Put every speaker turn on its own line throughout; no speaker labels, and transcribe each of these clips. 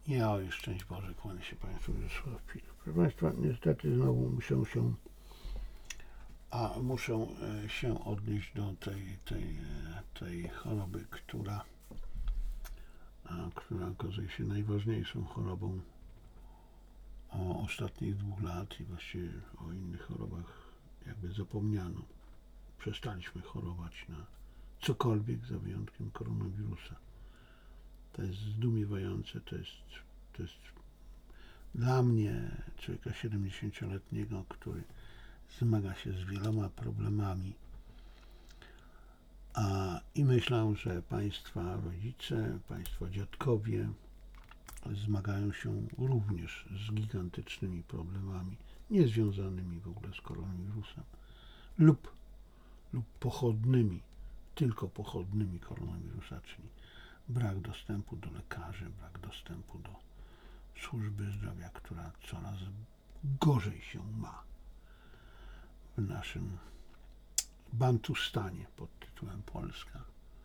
Ja o szczęść Boże, kłanię się Państwu Wiesław Pil. Proszę Państwa, niestety znowu muszę się odnieść do tej choroby, która okazuje się najważniejszą chorobą ostatnich 2 lat i właściwie o innych chorobach jakby zapomniano. Przestaliśmy chorować na cokolwiek za wyjątkiem koronawirusa. To jest zdumiewające, to jest dla mnie, człowieka 70-letniego, który zmaga się z wieloma problemami i myślę, że Państwa rodzice, Państwa dziadkowie zmagają się również z gigantycznymi problemami, niezwiązanymi w ogóle z koronawirusem lub pochodnymi, tylko pochodnymi koronawirusa, czyli brak dostępu do lekarzy, brak dostępu do służby zdrowia, która coraz gorzej się ma w naszym Bantustanie pod tytułem Polska.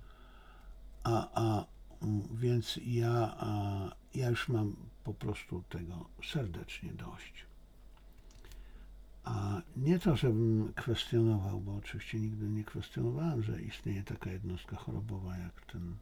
Więc ja już mam po prostu tego serdecznie dość. Nie to, żebym kwestionował, bo oczywiście nigdy nie kwestionowałem, że istnieje taka jednostka chorobowa jak ten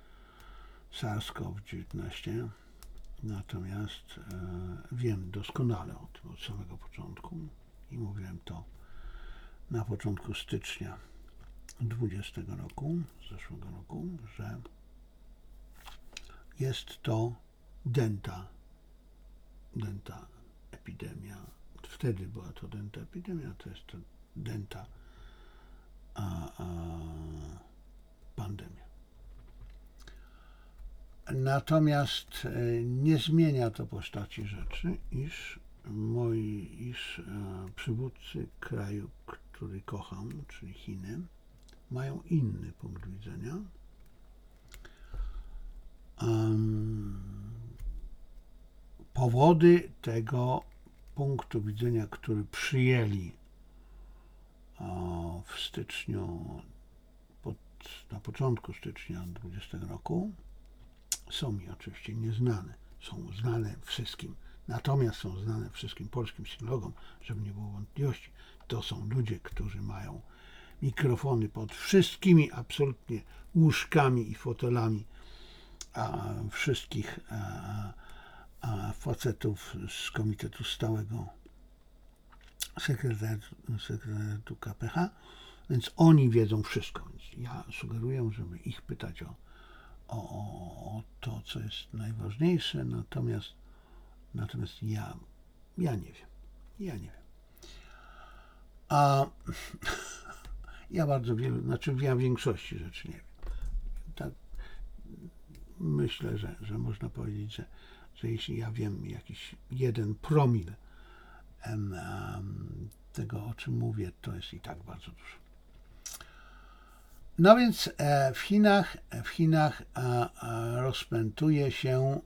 SARS-CoV-19, natomiast wiem doskonale o tym od samego początku i mówiłem to na początku stycznia 2020 roku, zeszłego roku, że jest to denta epidemia. Wtedy była to denta epidemia, to jest to denta pandemia. Natomiast nie zmienia to postaci rzeczy, iż przywódcy kraju, który kocham, czyli Chiny, mają inny punkt widzenia. Powody tego punktu widzenia, który przyjęli w styczniu, na początku stycznia 2020 roku, są mi oczywiście nieznane. Są znane wszystkim. Natomiast są znane wszystkim polskim sinologom, żeby nie było wątpliwości. To są ludzie, którzy mają mikrofony pod wszystkimi absolutnie łóżkami i fotelami wszystkich facetów z Komitetu Stałego Sekretariatu KPH, więc oni wiedzą wszystko. Więc ja sugeruję, żeby ich pytać o to, co jest najważniejsze, natomiast ja nie wiem. Ja bardzo ja większości rzeczy nie wiem. Tak, myślę, że można powiedzieć, że jeśli ja wiem jakiś 1 promil tego, o czym mówię, to jest i tak bardzo dużo. No więc w Chinach rozpętuje się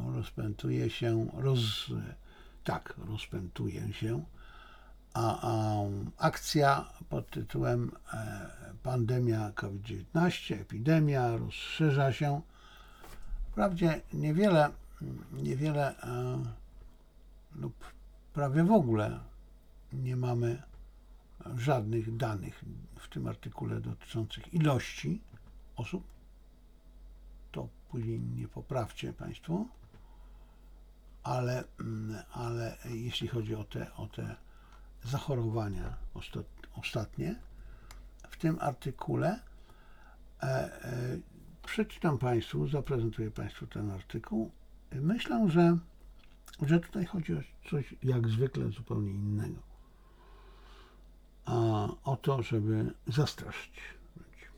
akcja pod tytułem pandemia COVID-19, epidemia rozszerza się. Wprawdzie niewiele lub prawie w ogóle nie mamy żadnych danych w tym artykule dotyczących ilości osób. To później nie poprawcie Państwo, ale jeśli chodzi o te zachorowania ostatnie, w tym artykule przeczytam Państwu, zaprezentuję Państwu ten artykuł. Myślę, że tutaj chodzi o coś jak zwykle zupełnie innego. O to, żeby zastraszyć ludzi.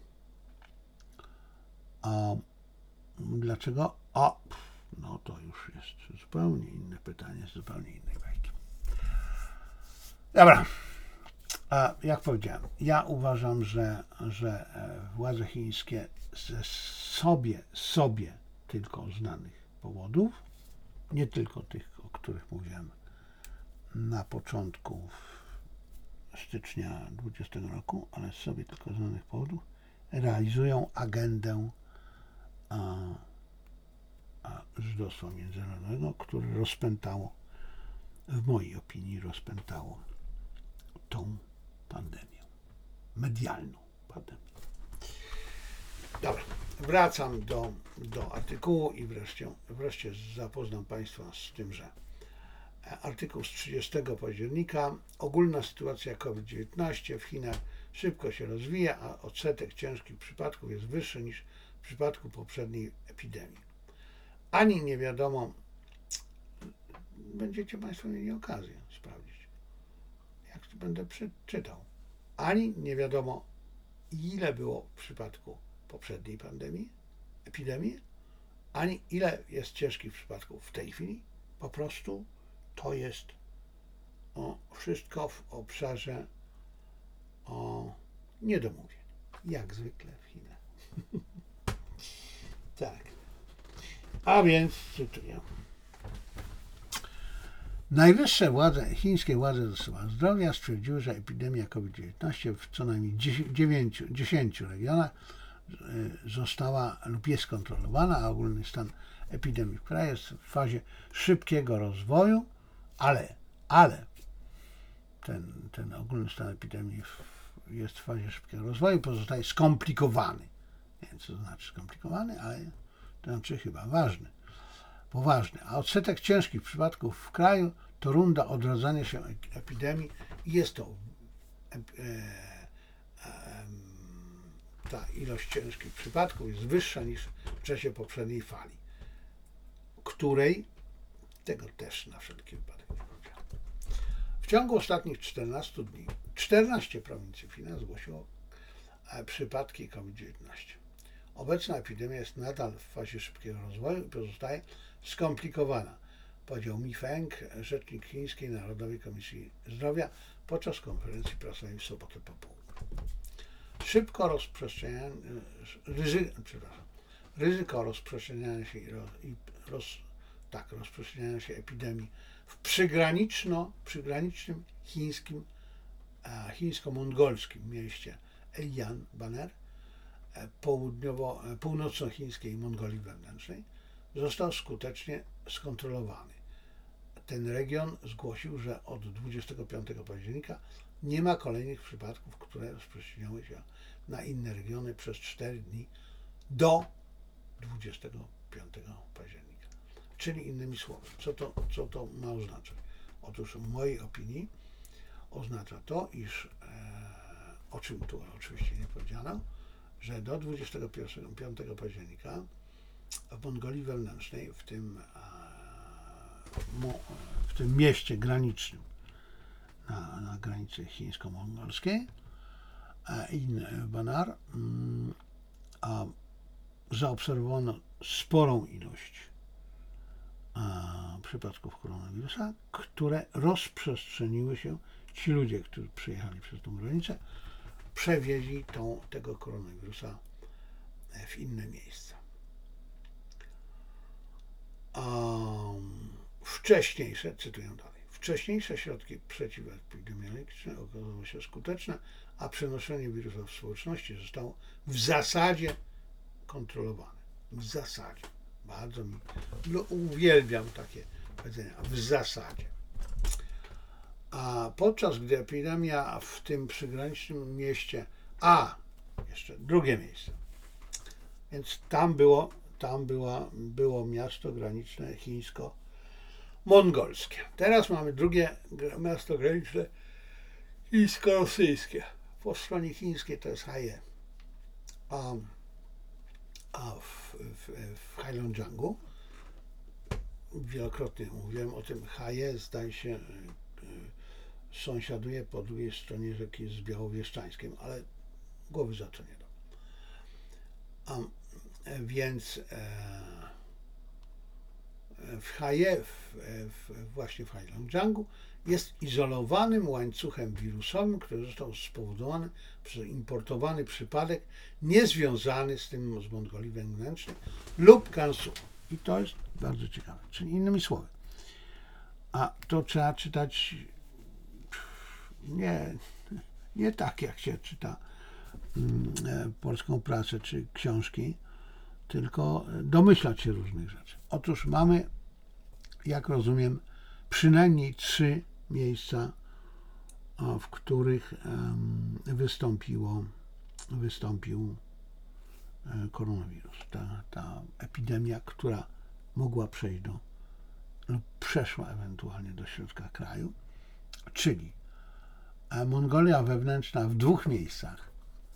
Dlaczego? No to już jest zupełnie inne pytanie, z zupełnie innej bajki. Dobra. Jak powiedziałem, ja uważam, że władze chińskie ze sobie tylko znanych powodów, nie tylko tych, o których mówiłem na początku stycznia 2020 roku, ale z sobie tylko znanych powodów realizują agendę żydostwa międzynarodowego, które rozpętało, w mojej opinii, rozpętało tą pandemię, medialną pandemię. Dobra, wracam do artykułu i wreszcie zapoznam Państwa z tym, że artykuł z 30 października. Ogólna sytuacja COVID-19 w Chinach szybko się rozwija, a odsetek ciężkich przypadków jest wyższy niż w przypadku poprzedniej epidemii. Ani nie wiadomo, będziecie Państwo mieli okazję sprawdzić, jak to będę czytał, ani nie wiadomo, ile było w przypadku poprzedniej epidemii, ani ile jest ciężkich przypadków w tej chwili. Po prostu to jest wszystko w obszarze niedomówień, jak zwykle w Chinach. Tak. A więc cytuję. Najwyższe chińskie władze do spraw zdrowia stwierdziły, że epidemia COVID-19 w co najmniej 10 regionach została lub jest kontrolowana, a ogólny stan epidemii w kraju jest w fazie szybkiego rozwoju, ale ten ogólny stan epidemii jest w fazie szybkiego rozwoju, pozostaje skomplikowany. Nie wiem, co to znaczy skomplikowany, ale to znaczy chyba poważny. A odsetek ciężkich przypadków w kraju to runda odradzania się epidemii i jest to ta ilość ciężkich przypadków jest wyższa niż w czasie poprzedniej fali, której tego też na wszelki wypadek nie powiedziałem. W ciągu ostatnich 14 dni 14 prowincji w Chinach zgłosiło przypadki COVID-19. Obecna epidemia jest nadal w fazie szybkiego rozwoju i pozostaje skomplikowana, powiedział Mi Feng, rzecznik Chińskiej Narodowej Komisji Zdrowia podczas konferencji prasowej w sobotę po południu. Ryzyko rozprzestrzeniania się epidemii w przygranicznym chińsko-mongolskim mieście Elian Baner, północnochińskiej Mongolii Wewnętrznej, został skutecznie skontrolowany. Ten region zgłosił, że od 25 października nie ma kolejnych przypadków, które rozprzestrzeniały się na inne regiony przez 4 dni do 25 października. Czyli innymi słowy, co to ma oznaczać? Otóż w mojej opinii oznacza to, iż, o czym tu oczywiście nie powiedziano, że do 25 października w Mongolii Wewnętrznej, w tym mieście granicznym na granicy chińsko-mongolskiej, Banar, zaobserwowano sporą ilość przypadków koronawirusa, które rozprzestrzeniły się. Ci ludzie, którzy przyjechali przez tą granicę, przewieźli tego koronawirusa w inne miejsca. Cytuję dalej, wcześniejsze środki przeciwepidemiologiczne okazały się skuteczne, a przenoszenie wirusa w społeczności zostało w zasadzie kontrolowane. W zasadzie. Bardzo uwielbiam takie powiedzenia. W zasadzie. A podczas gdy epidemia w tym przygranicznym mieście, jeszcze drugie miejsce, więc było miasto graniczne chińsko-mongolskie. Teraz mamy drugie miasto graniczne chińsko-rosyjskie. Po stronie chińskiej to jest Haie. A w Heilongjiangu, wielokrotnie mówiłem o tym, Haie, zdaje się, sąsiaduje po drugiej stronie rzeki z Białowieszczańskiem, ale głowy za to nie dam. Więc w Haie, właśnie w Heilongjiangu, jest izolowanym łańcuchem wirusowym, który został spowodowany przez importowany przypadek niezwiązany z tym z Mongolii Wewnętrznej lub Gansu. I to jest bardzo ciekawe. Czyli innymi słowy, a to trzeba czytać nie tak, jak się czyta polską prasę czy książki, tylko domyślać się różnych rzeczy. Otóż mamy, jak rozumiem, przynajmniej 3 miejsca, w których wystąpił koronawirus. Ta epidemia, która mogła przejść lub przeszła ewentualnie do środka kraju, czyli Mongolia wewnętrzna w 2 miejscach,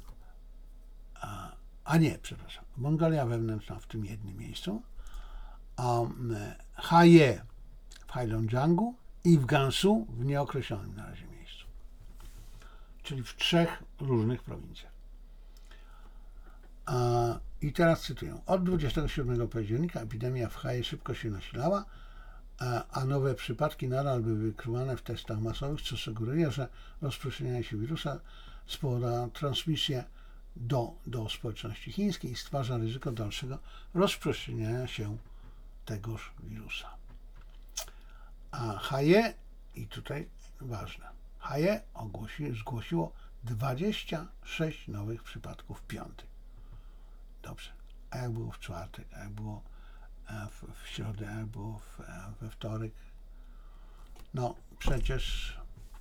Mongolia wewnętrzna w tym jednym miejscu, Haje w Heilongjiangu i w Gansu w nieokreślonym na razie miejscu, czyli w 3 różnych prowincjach. I teraz cytuję. Od 27 października epidemia w Haje szybko się nasilała, a nowe przypadki nadal były wykrywane w testach masowych, co sugeruje, że rozprzestrzenianie się wirusa spowoduje transmisję do społeczności chińskiej i stwarza ryzyko dalszego rozprzestrzeniania się tegoż wirusa. A Haje, i tutaj ważne, Haje zgłosiło 26 nowych przypadków w piątek. Dobrze. A jak było w czwartek, a jak było w środę, a jak było we wtorek? No przecież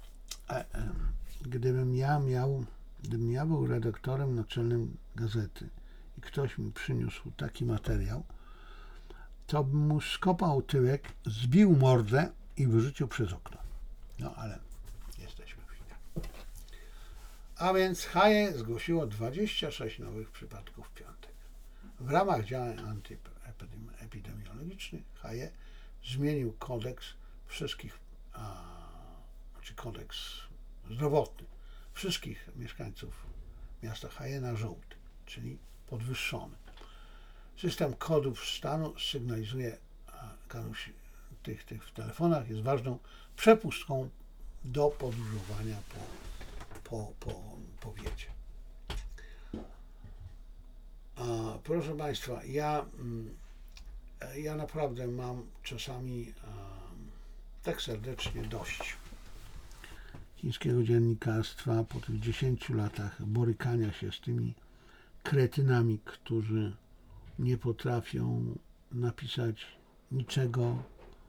gdybym ja był redaktorem naczelnym gazety i ktoś mi przyniósł taki materiał, to bym mu skopał tyłek, zbił mordę i wyrzucił przez okno. No ale jesteśmy w Chinach. A więc Haje zgłosiło 26 nowych przypadków w piątek. W ramach działań antyepidemiologicznych Haje zmienił kodeks kodeks zdrowotny wszystkich mieszkańców miasta Haje na żółty, czyli podwyższony. System kodów stanu sygnalizuje tych w telefonach, jest ważną przepustką do podróżowania po wiecie. Proszę Państwa, ja naprawdę mam czasami tak serdecznie dość chińskiego dziennikarstwa po tych 10 latach borykania się z tymi kretynami, którzy nie potrafią napisać niczego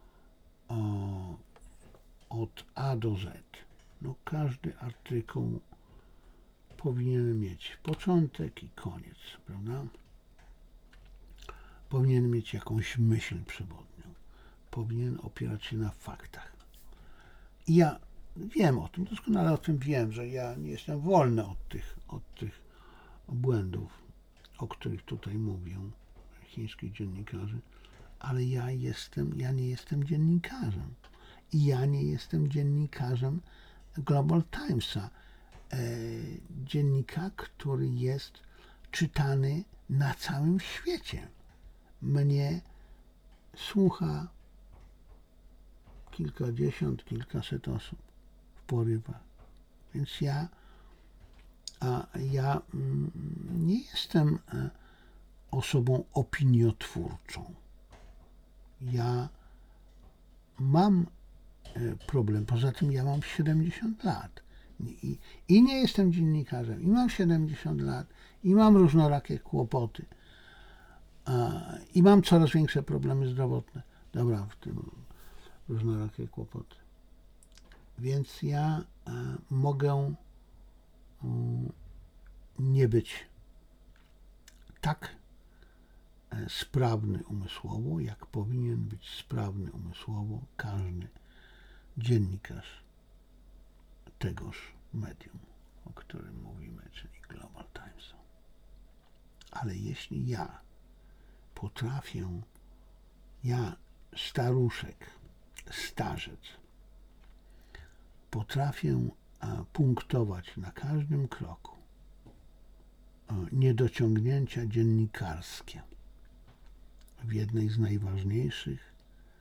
od A do Z. No, każdy artykuł powinien mieć początek i koniec, prawda? Powinien mieć jakąś myśl przewodnią. Powinien opierać się na faktach. I ja wiem o tym, doskonale o tym wiem, że ja nie jestem wolny od tych błędów, o których tutaj mówią chińskich dziennikarzy, ale ja nie jestem dziennikarzem. I ja nie jestem dziennikarzem Global Timesa. Dziennika, który jest czytany na całym świecie. Mnie słucha kilkadziesiąt, kilkaset osób w porywach. Więc ja nie jestem osobą opiniotwórczą. Ja mam problem. Poza tym ja mam 70 lat. I nie jestem dziennikarzem. I mam 70 lat. I mam różnorakie kłopoty. I mam coraz większe problemy zdrowotne. Dobra, w tym różnorakie kłopoty. Więc ja mogę nie być tak sprawny umysłowo, jak powinien być sprawny umysłowo każdy dziennikarz tegoż medium, o którym mówimy, czyli Global Times. Ale jeśli ja potrafię, staruszek, starzec, potrafię punktować na każdym kroku niedociągnięcia dziennikarskie w jednej z najważniejszych,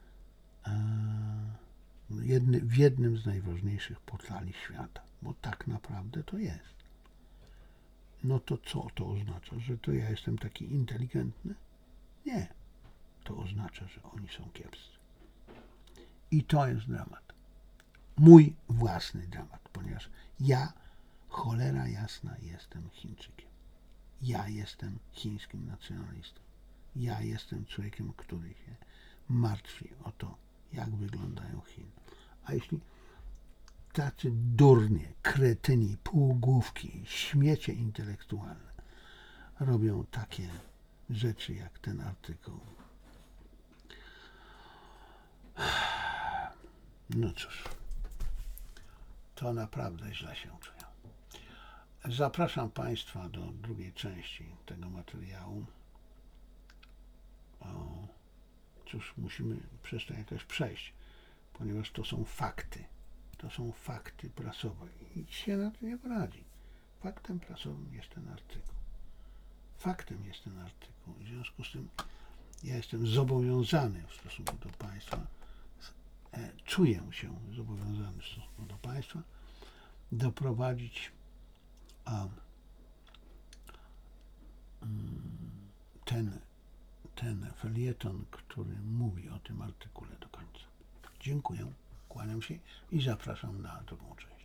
w jednym z najważniejszych portali świata, bo tak naprawdę to jest. No to co to oznacza? Że to ja jestem taki inteligentny? Nie. To oznacza, że oni są kiepscy. I to jest dramat. Mój własny dramat, ponieważ ja, cholera jasna, jestem Chińczykiem. Ja jestem chińskim nacjonalistą. Ja jestem człowiekiem, który się martwi o to, jak wyglądają Chiny. A jeśli tacy durnie, kretyni, półgłówki, śmiecie intelektualne robią takie rzeczy jak ten artykuł, no cóż, to naprawdę źle się czuję. Zapraszam Państwa do drugiej części tego materiału. Cóż, musimy przez to jakoś przejść, ponieważ to są fakty. To są fakty prasowe i nic się na to nie poradzi. Faktem prasowym jest ten artykuł. Faktem jest ten artykuł. W związku z tym ja jestem zobowiązany w stosunku do Państwa, czuję się zobowiązany w stosunku do Państwa doprowadzić ten felieton, który mówi o tym artykule do końca. Dziękuję, kłaniam się i zapraszam na drugą część.